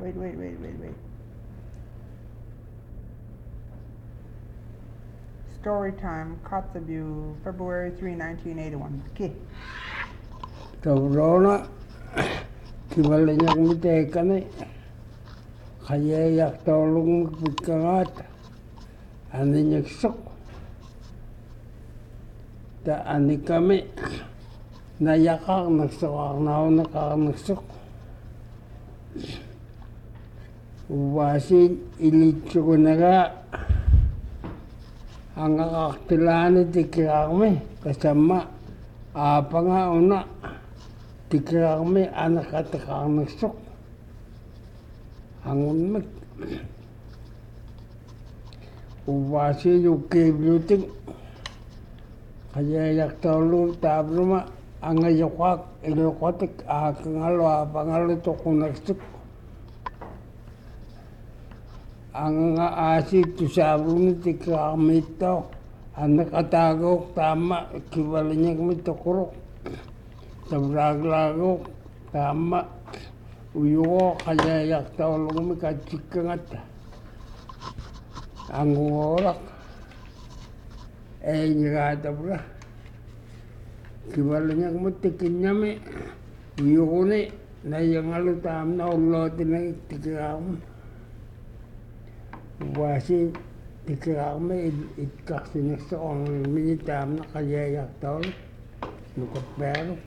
Wait. Story time, Kotzebue, February 3, 1981. Okay. Taurona, kibalinyak mitekane, kayayak tolong pikangat, aninyak sok. Ta ani kami, nayakak nagsok, nakak nagsok. Wasin ilitso ko naga, ang kakaktilani tikirami, kasama, apa nga una, tikirami anak katakak nagsok. Ang unmik. Wasin yung kibluting, kaya yak tolu tabruma, ang ayokak, ilokotik, akangalo, apangalo to kung nagsok. Ang asit sabrun tikamito anak atagok tama kibalanya kami tokurok tabraglago tama uyuko kaya yak tolong mi kacikangat ang orak nyagata bra kibalanya kami tikinyami uyuko ni na yung alutam na ulotin na tikam Wasi tikirame itkaksin sa ang minitam na kayayak tol nukot pero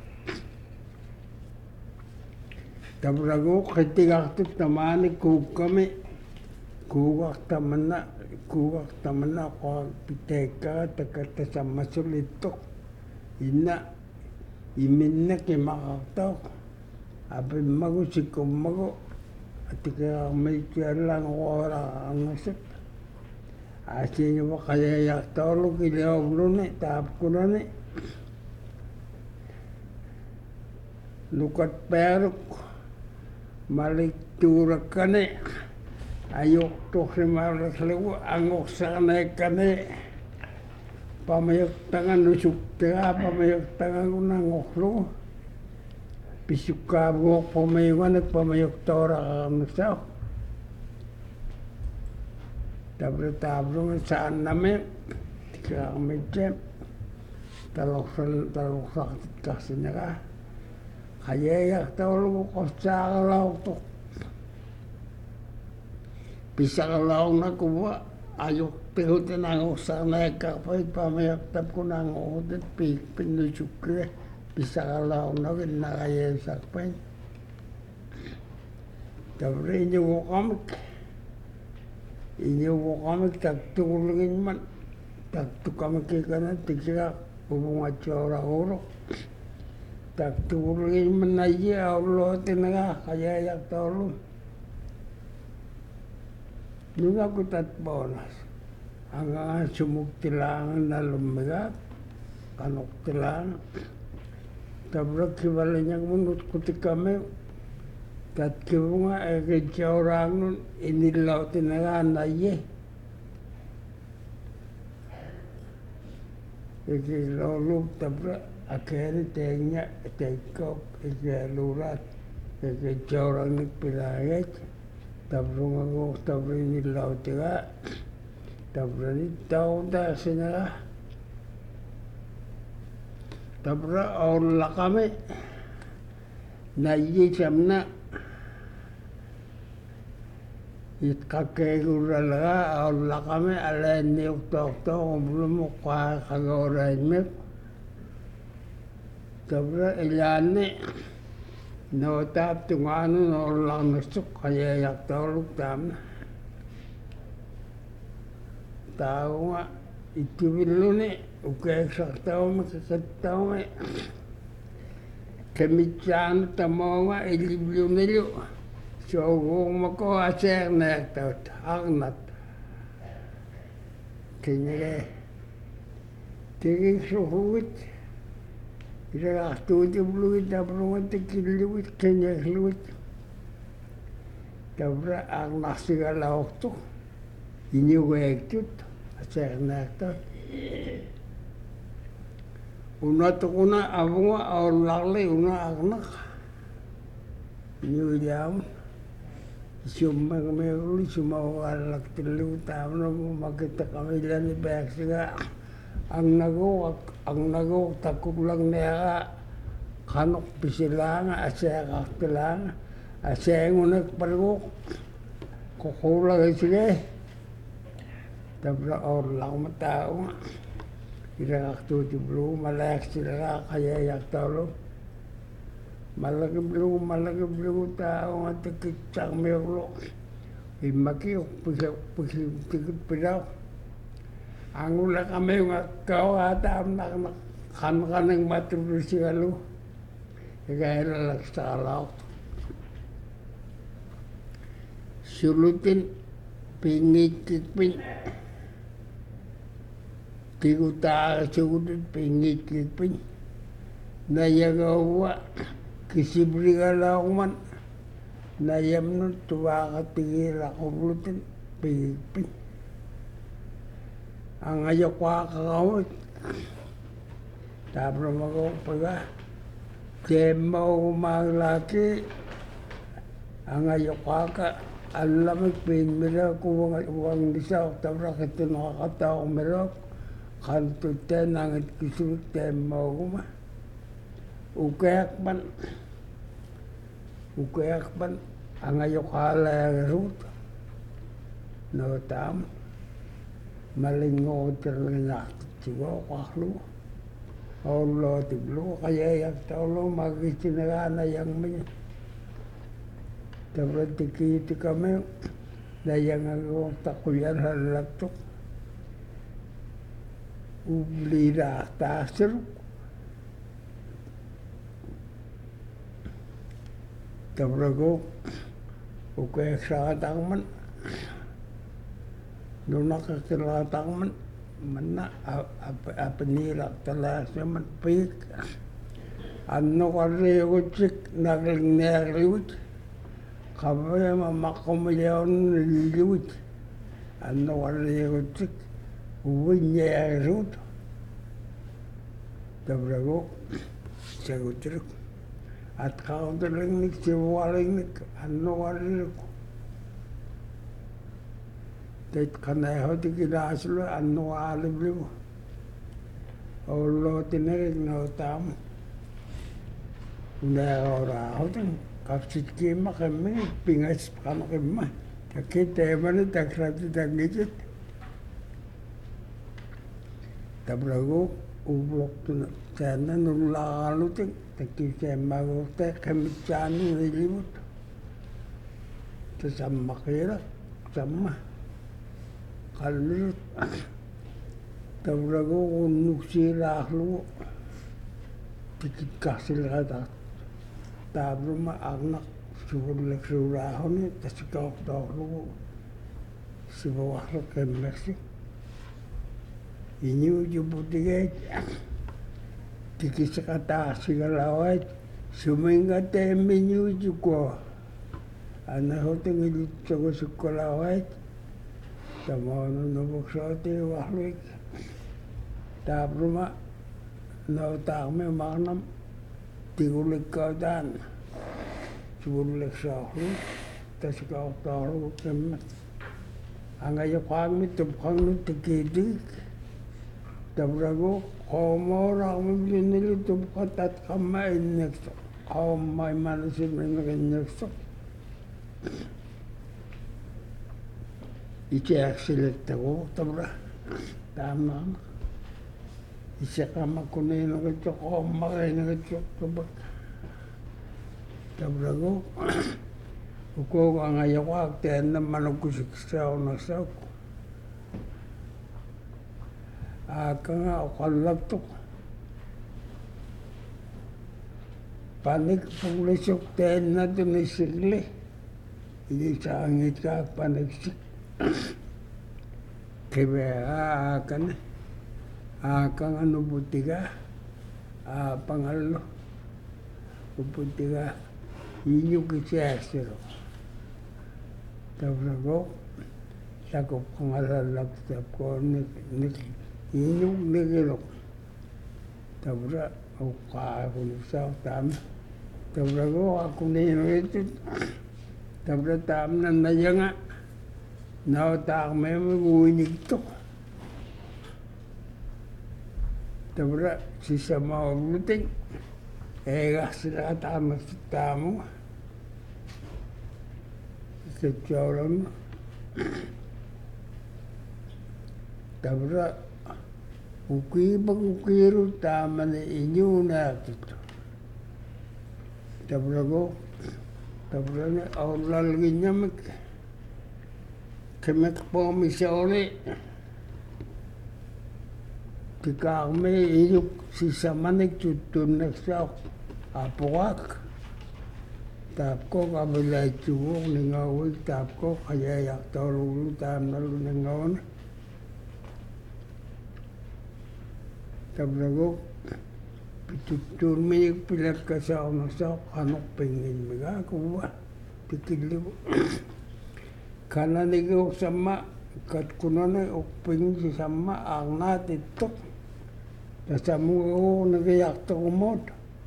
tabrago kitigaktik tamani kukame kugak tamana ko piteka takata sa masulitok ina iminna kimakaktok api mago sikom mago at kaya may lang ora ang nasip. Asin yung kayayak tolo kiliyaw ni tap ko na ni. Lukat perok maliktura ka ni. Ayok to si malasliw angok sa kanay ka ni. Pamayok tangan nusuk tira pamayok tangan ko nangok lo. Pisukabok pamayuan at pamayok tora kamasaw. Tabro saan namin. Tika kami dyan. Talok kasi niya ka. Kayayak tawalo ko sa kalaw to. Pisa kalaw na kuwa. Ayok tihutin ang usanay kapay pamayok tap ko na ang ulit pinusukre. Bisa kalau nak kaya sakpai, tapi ini wokamik tak tulungin man, tak tukamik ikan tiga hubungan cora orang, tak tulungin man aja Allah tenaga kaya yak tolong, juga aku tak bonus, angkat sumuk tilangan dalam megat, kanok tilangan. Tabrak kibalanya menurut kutik kami tat kibunga ke orang nun inilau tinaga naye iki lalu tabrak akhirnya tanya tekop iki lurat iki orang ni pilahek tabrak aku tabrak inilau tiga tabrak ni tahu dah sinaga Tabra Allah kami nayi samna it kakek uralaga Allah kami ala ni uktok belum muka kagoran mek tabra ilane no tap tunganu no lang nasuk kaya yak toluk tam tahu nga itu bilu ni Uke saktaw makakataw may kamitsan tamawa ilibyo nilo so kung mako aser na yaktaw agnat kanya tingin suhuit ira aktuti bluit tabrungan tikiluit kanya luit tabra agnak sigalaw to iniwek tut aser na yaktaw Una to kuna abunga or lagle una agnak. New jam. Sumagmeglu sumawalak telu taon mo makita kami lang ni Bexiga ang nagok takulang niya kanok pisilang asya kaktilang asya ngunak pargok kukulang sige tabra or lang matao ira kaktu jublu malak sila kaya yak talo malaki blu tao at kitsak mero imaki pisi tikit pidaw ang ula kami nga kau ata nak kan matulus sigalo kaya lalak sa alaw sulutin pingit pin tiguta sulutin pingit pin nayagawa kisibrigala man nayam nun tuwa katigila kublutin pingit pin ang ayok kakawit tapos magpaga kemo maglaki ang ayok kaka alam pinmira kuwang disaw tapos kita nakakataw merok kanto tenang at kisulit kemo kuma ukayak pan ang ayok kalarut no tam malingo terlenak juga kaklu Allah tiblu kaya yak taulo magisinagana yang may tapos tikiti kami na yang agawang takuyan halatok ublira tasir tapos ako ukayak sa katangman doon nakakilatang man mana apanilak talas naman pik ano kari ko chik naglingnerliwit kabay mamakumayaw niliwit ano kari ko chik uwinyerut tabrago sagutruk at kauntaling siwaling ano kari ko tet kanay ho ti kinaslo ano aliblo olo tinerig no tam na ora ho tin kapsit kima kami pingas kama kima takite man takrati tagit tabrago ublok tu sana nulalo tin takite mago te kami chanu nilibut tasama kira sama kalut tabrago unuk silahlu tikit kasil kata tabro ma agnak suburlek surahon tasikok tawlu sibawah kemersi ini ujubutige tikit kata sigalawat suminga temenyu juko ana hoting ilit sago sukolawat Tamono nubuksote wahlik tabruma no takme magnam tigulik kaudan subulik sahlu tasikau taru kemet angaya kwami tupkang tikidik tabrago komora mabinili tupkatat kamay nekso kamay manasin nekso Ice aksilekta ko tabra tama ise kama kunay na kito ko makay na kito tabra tabra ko uko ang ayaw ko akten na manukusik sa unasak aka nga ukalaptok panik paglisok ten na tunisikli hindi sa angit ka paniksik kaya akan ano butiga pangalo butiga inyo kisesero tabrago sakop pangalalak ko inyo nigilok tabra o ka ako sa tam tabrago ako nino ito Tabra tam na yanga na tak me nguinig to. Tabra sisa mauluting ega sila tamas tamu sejalan tabra ukiru tamane inyuna gitu. Tabra go tabra ne aulal ginyamek kemek pomisole tikame iluk sisa manik tutun naksau apuak tapko kabila chuok ningawik tapko kaya yak torulu tam nalu ningawan tabrago tutun minik pilat kasau naksau kanok pengin mega kuwa pikiligo kana nigo sama kat kunana openg si sama angnat itu tasamu nagayak to umot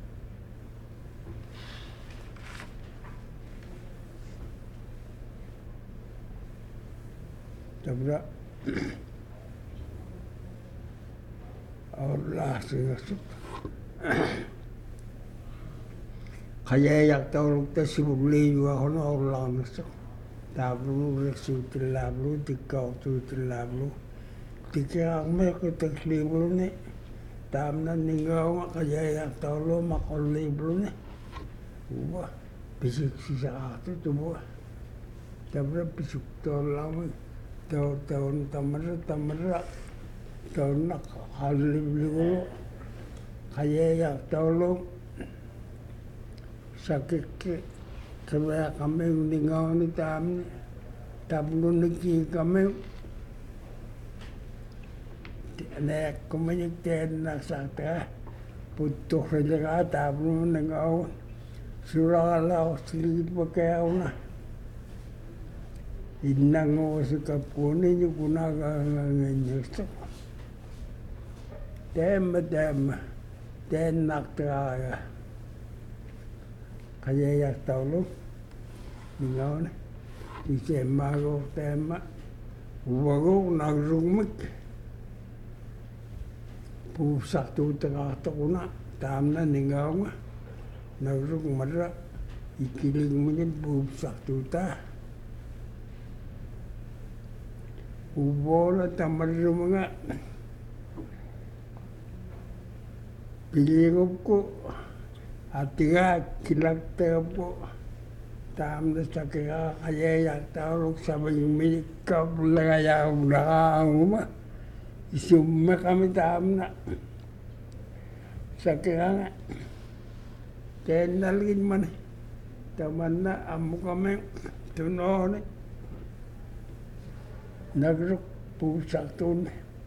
tabra Allah singasuk kaya yak to ta sibuli wa hono Allah nasuk tablu resutilablu tikau tutilablu tikang me kutaklibu ne tamna ningaw kaya yak tawlo makoliblu ne uwa bisik sisa atu tubuwa tabra bisik tawlaw tahun tamara tahun nak haliblu kaya yak tawlo sakit kaya kami ningaw ni tam tablo niki kami nek kumanik ten nasakta putuk rejaka tablo ningaw surala slip kaya na inango sikapuni ni kunaga ngenyusto tem ten nakta kaya yak tawlo ningaw na ise mago tema uwago nagrumik pusak tu tengah tukuna tamna ningaw nga nagrung mara ikiling mo pusak tu ta ubola tamarum nga pilirop ko atiga kilakta po tamna sa kaya yak tawlo sabay minikap lagayaw nakahuma isumma kami tamna sa kaya nga kenalgin man taman na amo kami tunon nagruk pusak tun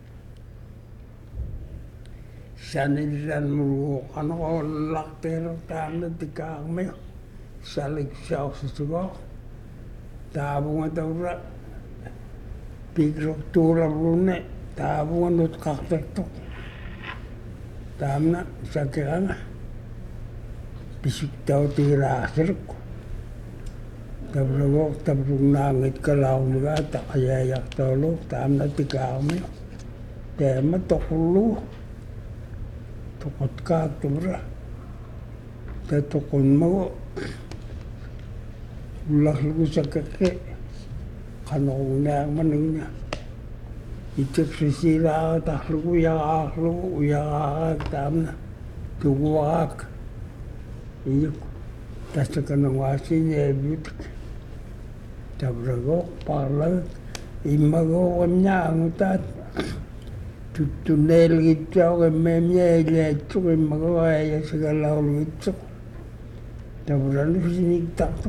sanilan mo ano ko laktero tamna tikang me salik siyaw susugo tabo nga tawra pigrok tura rune tabo nga not kaktektok tamna sa kaya nga bisik daw tirasir ko tabragok tabrong nangit kalaw mga takayayak tawlo tamna tikaw mo tema tokulo tukot ka tabra tatukon mo ulahlugo sa kake kanong na manang niya itik sisira taklugo uyakak tamna tuguwak iyuk tasta ka ng wasi niya butik tabrago parlag imago kanya ang utat tutunel gityaw kay memya iletso kay magawaya sa galaw gitso tabrano sinigtaktok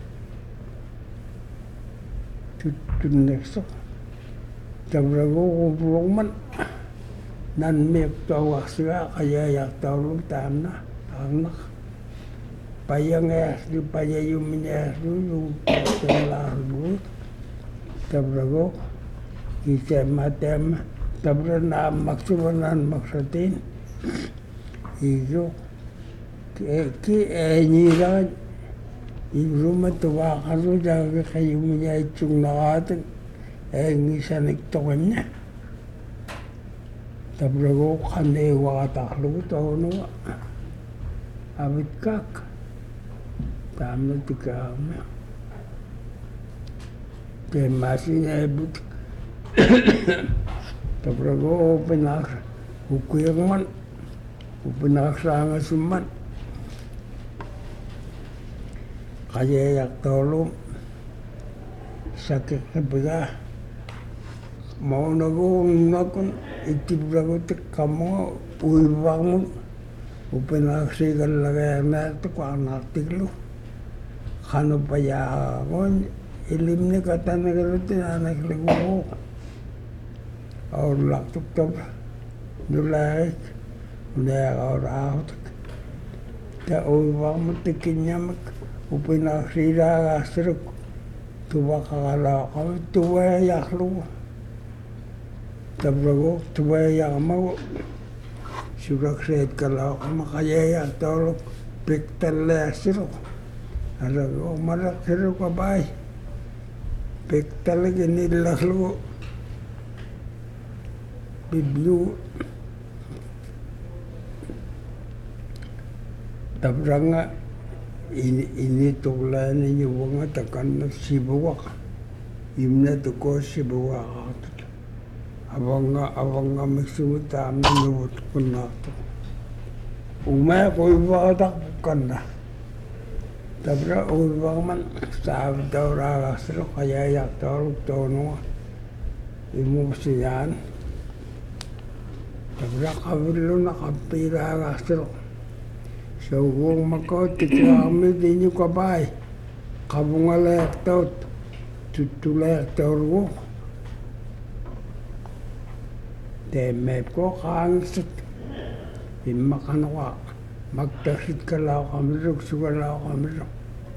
tutunekso tabrago kubrong man nanmek tawak siya kaya yak tawlo tamna anak payang esli payayumin esli yung pagkalargo tabrago isem matem tabra na maksubanan maksatin iyo ki enyiran Iruma tuwakaru jaga kayumnya icung nakatan ngisanik tokennya. Tabrago kande wakataklu tono abit kak. Tamna tikama. Masih ebut. Tabrago penak ukuyangan. Penak sanga suman. Kaya yak tolong sakit kebelah mau nagong nakon itib lagu tek kamu uibangun upenak sigal lagay na tek anak tiklo kano paya kon ilim ni kata nagalutin anak lagu or laktuk tab dulaik udah orang ta uibangun tekinya mak upenak sila asruk tuwa kakala kami tuwa yaklu tabrago tuwa yakmaw surak sayat kala makaya yak tolok pektal asruk arago marak siruk abay pektal ginilaklu biblu tabranga ini tulan ini wong tekan sibuak imna to ko sibuak abanga maksud tam nubut kunna umma ko ibadak kanna tabra man sab dawra asro kaya yak tol tono imu siyan tabra kabilu nakapira asro so kung makotik kami din yung kabay kabungalek taut tutulek taurgo temep ko kangsat imakanwa magtasit kalaw kami rog sugalaw kami rog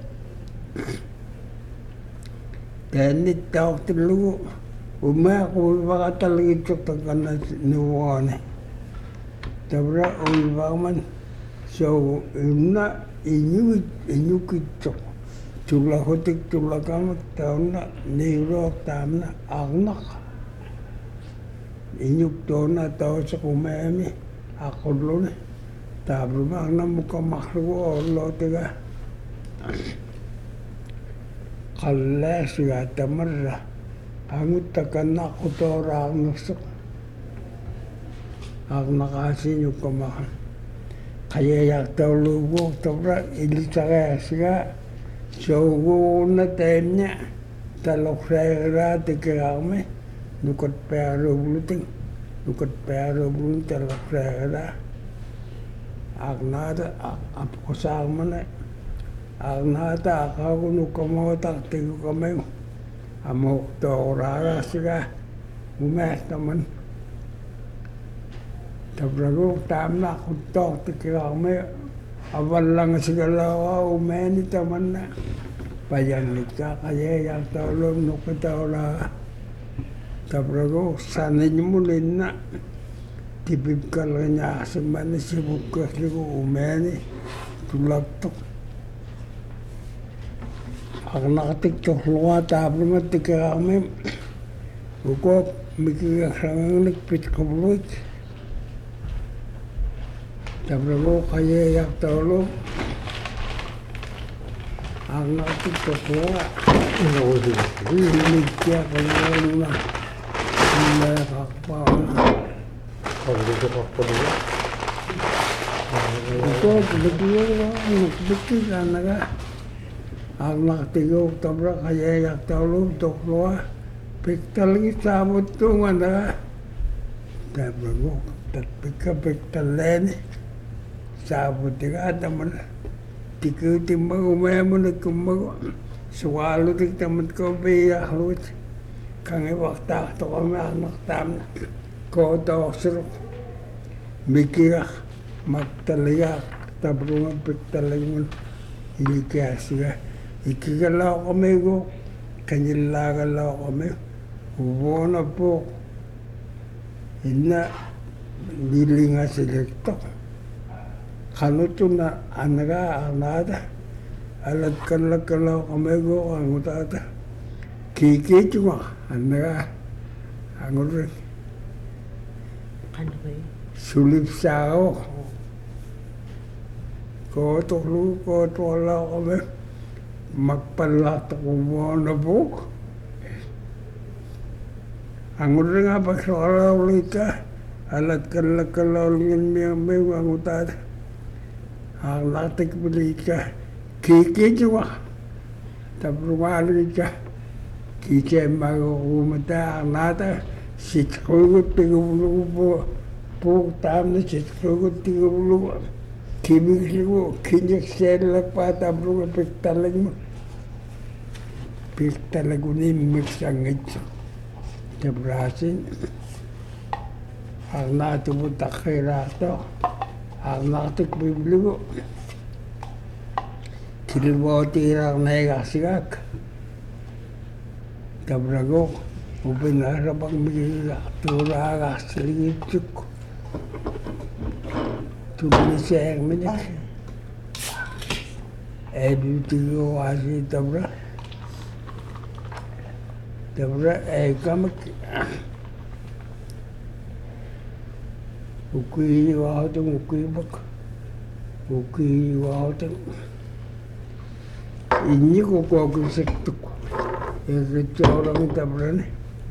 tenit tauk tilu umako baka talagit ko tagana nuwane tabra ulbaman so na inyukit tula hotik tula kamu tauna niro tamna agnak inyuk tona tau sa kumemi ako lune tabro na muka makluo lo tiga kalla siya tamarra angut takanak utora agnak agnakasin yung kamakan kaya yak taulugo tabra ilitaka siya so na temnya talok saya tikame nukot pero buluting talok saya agnada apko samane agnada ako nukamotak tigo kame amok tora siya umes naman tabrago tamna kutok tikame awal lang sigala umeni taman na payan ka kaya yak tolong nukataula tabrago sanin mulin na tipip kalanya semana sibuk kasligo umeni tulaktok ak nakatiktok luwa tablo tikame ukop mikikasang nikpit kabuluit tabrago kaya yak tolong ang natiktok luwa inikya kaya nuna hindi kakpaon ito nagbitin ka naga ang nakatigok tabra kaya yak tolong tokluwa piktal sabot tungan naga tabrago tatpika piktal leni sabot tiga taman tiku timbang umaya mo nagkumbago suwalo tik taman ko biya halut kange wakta to kami anak tam ko to suruk mikira magtalayak tabrungan piktalayun ilikasiga ikigalaw kami ko kanyilagalaw kami ubo na po ina nilinga silekto kanuto na anaga anada alat kalau kamego angutata kiki cuma anda angur Ano ba yun? sulip sao ko to wala kami magpalat ako mo na buk angur nga pagsara ulit ka alat kalau ngin may angutata ang latik ulit ka kiki cuma tapos ka kiki magkumata ang nata sitkugut tigubulu po tam na sitkugut tigubulu kimikligo kinyak selak pa tapos piktalag ni miksangit tabrasin ang nata mo takirato ang natik bibligo Kiliboti lang naigasigak. Kabrago, ubinara bang migatura agasiligituk. Tumiseng minik. Edutigo asi tabra. Tabra kamak. Ukui wahatong ukui bak. Ukui wahatong. Ini ko sektuk. Itu orang tabran.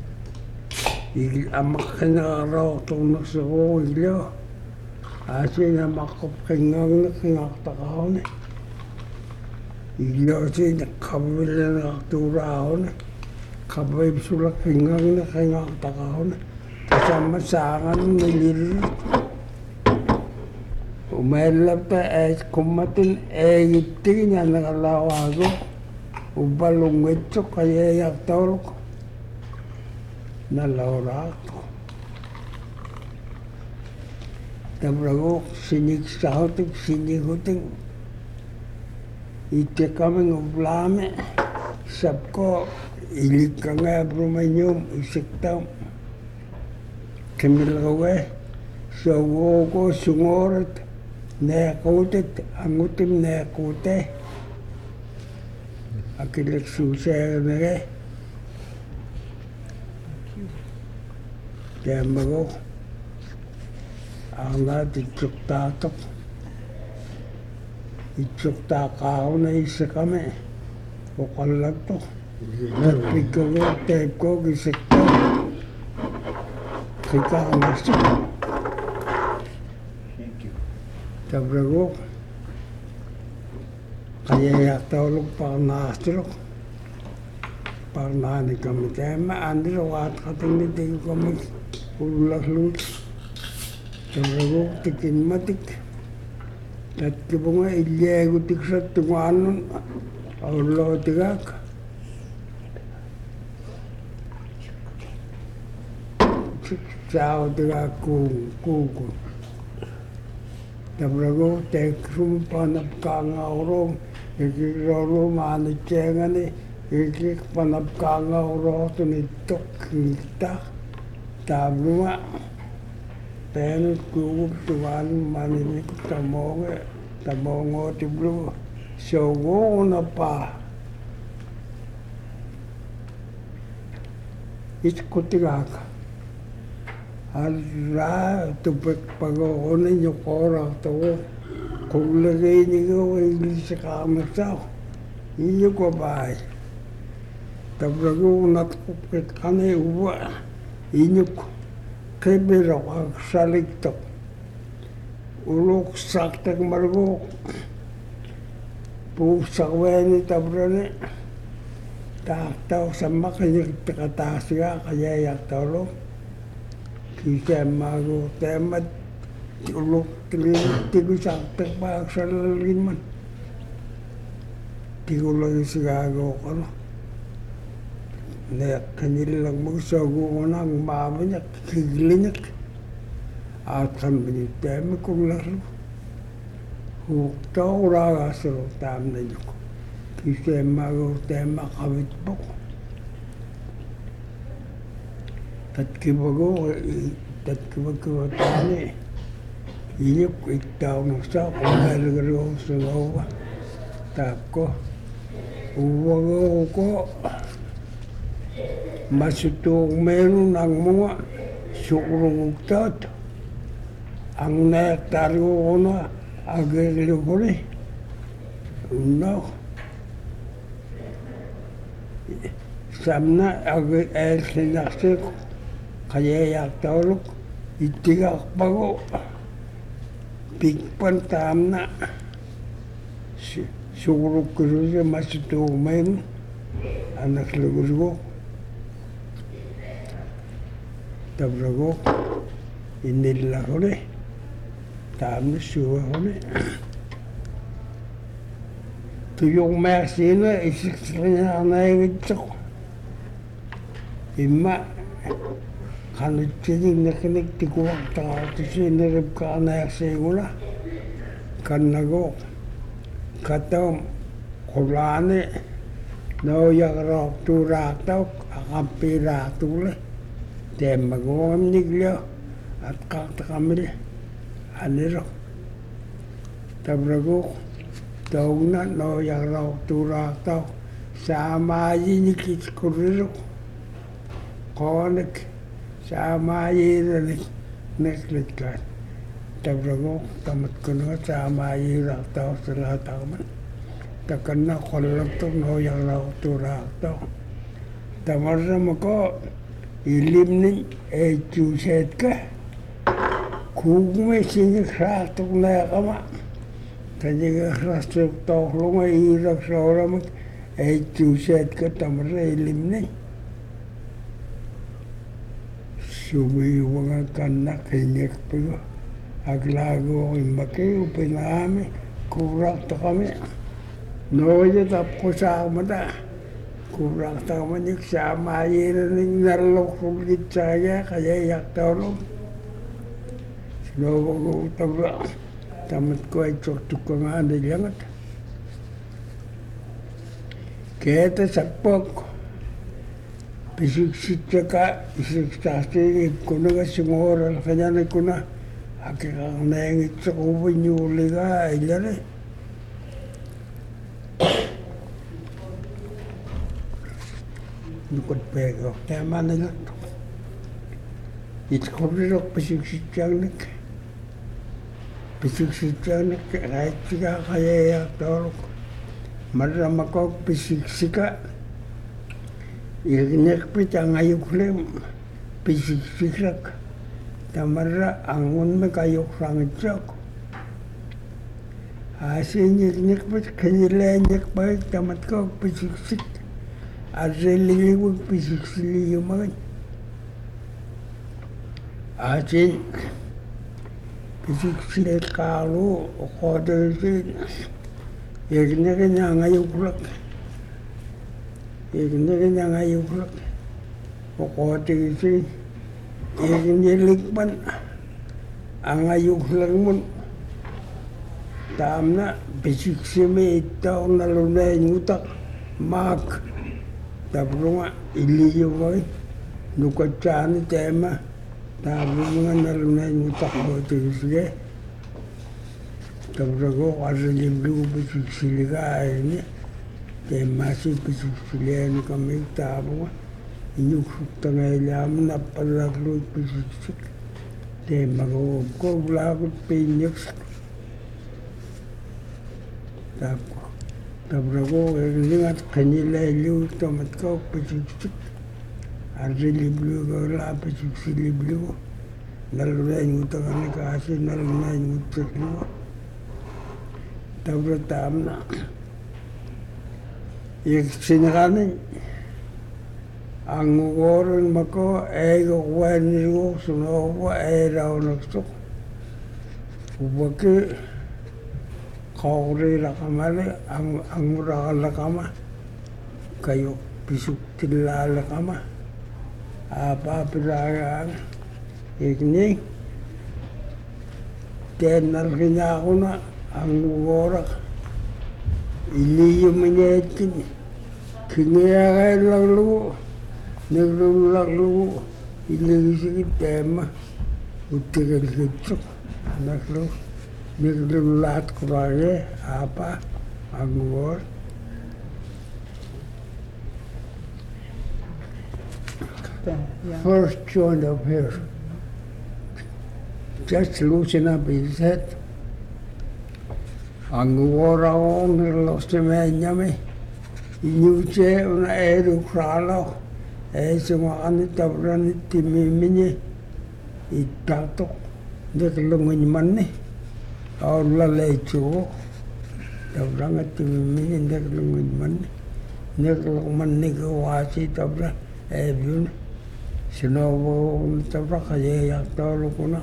Amak kena raw tong nasuko ilo. Asin amakop kengang na kengak takahon. Ilo si nakabila na turahon. Kabay sulak kengang na kengak takahon. Kasama sangan nilir. Umailap ta kumatin itin na nakalawago. Ubalungit so kaya yaktol ko. Nalaura ko. Tabrago siniksahotik sinikuting. Ite kaming ublame. Sabko ilik ka nga brumanyum isiktam. Kimilgawe. Sawo ko sungorat. Nekutit, angutim nekute. Akilik susaya nere. Kaya mago. Ang natin tsuktatok. Itsuktakao na isa kami. Ukalag to. Napig ko ko, tape ko, gisik ko. Kika ang nasa. Tabrago, kaya yaktawalog parnastro. Parnani kami tema, andro at katingitig kami ulak-lut. Tabrago, tikin matik. At kibunga ilyego tiksat tunganon, aulo tigak. Sao tigak kuku. Tabrago, tekrum panapkangaurong, ikiroro manicengani, ikik panapkangaurong tunitok kita. Tabruma, tenut kukup tuan maninik tamongo tiblu, sogo na pa. Itkutigaka. Ala tupik pag-uunin yung korak to. Kung lagay niyo ay sa kamar tao, iyo ko ba? Tabrago natkupit ka na uwa. Inyo ko. Kibiro kag saligtok. Ulok saktak margo. Pusak weni tabrani. Taktaw sa makinig takataas ka kaya yaktaw lo. Kita mago temat uluk tigu saktek pa sa lalagin man. Tigu lagi sigago ko no. Nek kanilang magsago ko na ang mama niya, kiglinik. At kami tema kong laro. Huktaw raga sa tam na niyo ko. Kita mago tema kawit po ko. Tatkibago tani. Inyok itaw ng sa kung nalagaro sa gawa. Tako uwago ko masutong meron ang mga sukurungugtat. Ang nektaryo ko na agiryo ko rin. No. Samna agir sinaksik kaya yaktawlok itigak bago. Pigpan tamna sukurug ko rin masutong meron anak lugur ko. Tabrago inila ko rin. Tama suwa ko rin. Tuyong maksina isiksanya na yung ito. Ima kanit sinig na kiniktikwak takati sinirip ka na yung sigula. Kanago katam kulani noyak rok turak tau akampi ratule. Temagawam niglo at kaktakamil aniro tabrago tauna no yarau turak tau sama nikit kuriro konek sama yiranik neklit kan tabrago tamat kuno sama yirak tau sila taman takana kolak tau no yarau turak tau tamarra mako ilimnin juset ka kugume sinik ratuk na kama tanya ratuk tohlong irak sauram juset ka tamra ilimnin sumiwang kanak hinyek pigo aglago imake upinami kurak to kami noya tapko sa amata kurang tahu menyik sama ning nalok sulit saya kayak yak tolong slow tabra tamat ko ay tukang ada jangat kita sapok bisik sitaka bisik tasti kuna ka singora kanya kuna akikang nangit sa kubinyuli ka ilare nukot pego tema nila itkorok pisiksityanik kahit sika kaya yaktorok maramakok pisiksika ikinek pitang ayuklem pisiksikak tamara angun me kayok rangitsok asin ikinek pit kanyilenyek baik tamat kok pisiksik Azeliwag pisiksili yung mga asin pisiksili kalu o kodesin yakina kanya ngayuklak o kodesin yakina likpan ang ngayuklak mo tamna pisiksimi itaw na lunay ngutak mak tabrunga iliyo ko nukachan tema tabrunga nalunay ngutak mo sige tabrago kasalimlu pisiksiliga ayun tema si pisiksilian kami tabrunga inyuksukta ngaylaman napalaglo pisiksik tema ko blagot pinyaks tabrago ringat kanila iliw tamat ko pisiksik arsiliblu ko la pisiksiliblu nalunay ngutak ani kasi nalunay ngutak liwa tabra tamna sinakanin ang ugoron mako ego kwaniro sunowa eraw nagsok ubaki kauri lakamali ang murakala kama kayo pisuk tilala kama apa piragaan ikni tenal kanya ako na ang ugorak iliyo manyakin kiniyakay laglugo naglulaglugo iliyo sige tema utigal hitsok naklo naglulat ko raya apa Angor. Yeah. First joint of hair. Just loosen up his head. Angor ang lost me nyame. Inyuche una eru kralo. Semua anu tabran timimini. Itato. Dia telungun mana? Allah lecu. Tabran timimini dia telungun mana? Dia telungun mana kewasi tabran. Ebun. Sinowo tabran kaya yang tahu kuna.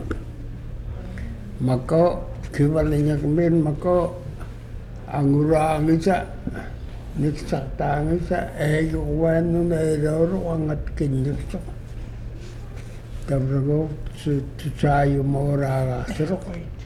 Maka kibalinya kemudian maka anggura angisa. Niksakta angisa wanu na eroro angat kinyusok. Tabran ko sayo mo rara. Serok.